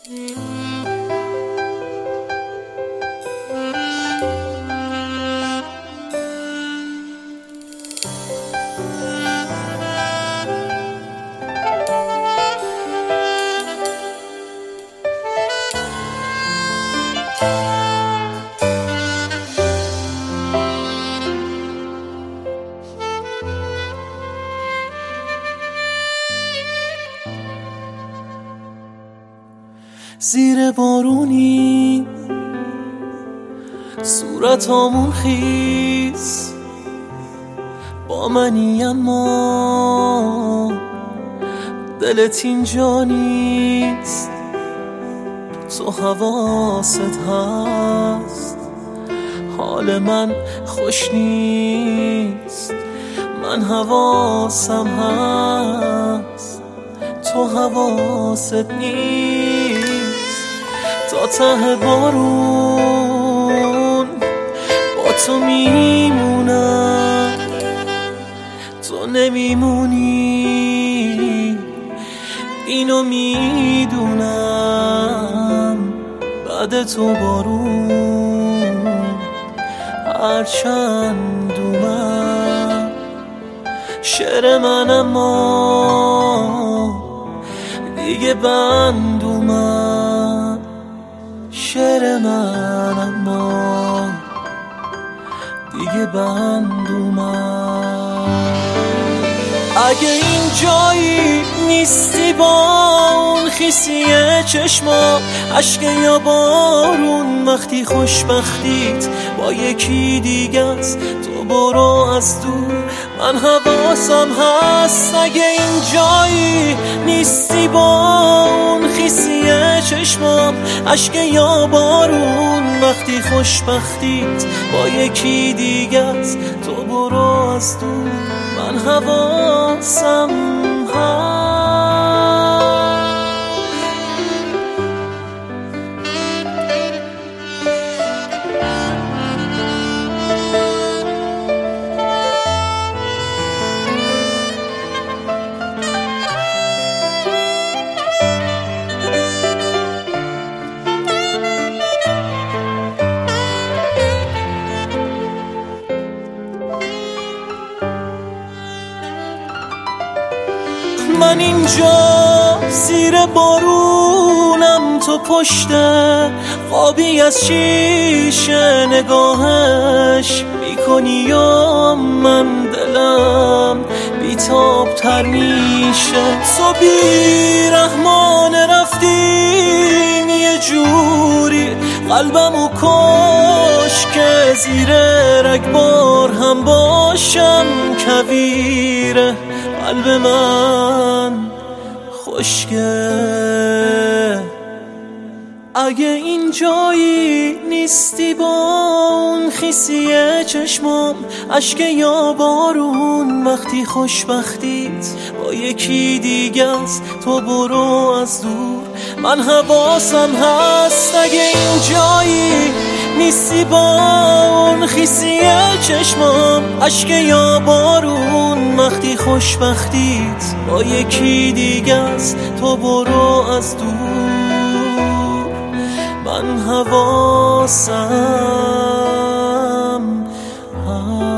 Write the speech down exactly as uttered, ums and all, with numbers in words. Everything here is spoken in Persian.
زیر بارونی صورتامون خیس با منی، اما دلت اینجا نیست. تو حواست هست، حال من خوش نیست. من حواسم هست، تو حواست نیست. تا ته بارون با تو میمونم، تو نمیمونی، اینو میدونم. بعد تو بارون هرچند اومد شعر من، اما دیگه بند اومد شعر من، اما دیگه بند اومد. اگه این جایی نیستی با اون خیسی چشمام، اشک یا بارون، وقتی خوشبختیت با یکی دیگه است، تو برو از دور، من حواسم هست. اگه این جایی نیستی با اون خیسی چشمام، اشک یا بارون، وقتی خوشبختیت با یکی دیگه است، تو برو از دور، من حواسم هست. من اینجا زیر بارونم، تو پشت قابی از شیشه نگاهش میکنی، یا من دلم بیتاب تر میشه. تو بی رحمانه رفتین یه جوری، قلبمو کش که زیر رگبار هم باشم کویره. قلب من خشکه. اگه این جایی نیستی با اون خیسی چشمام، اشک یا بارون، وقتی خوشبختیت با یکی دیگه است، تو برو از دور، من حواسم هست. اگه این جایی نیستی با اون خیسی چشمام، اشک یا بارون، وقتی خوشبختیت با یکی دیگه است، تو برو از دور، من حواسم هست.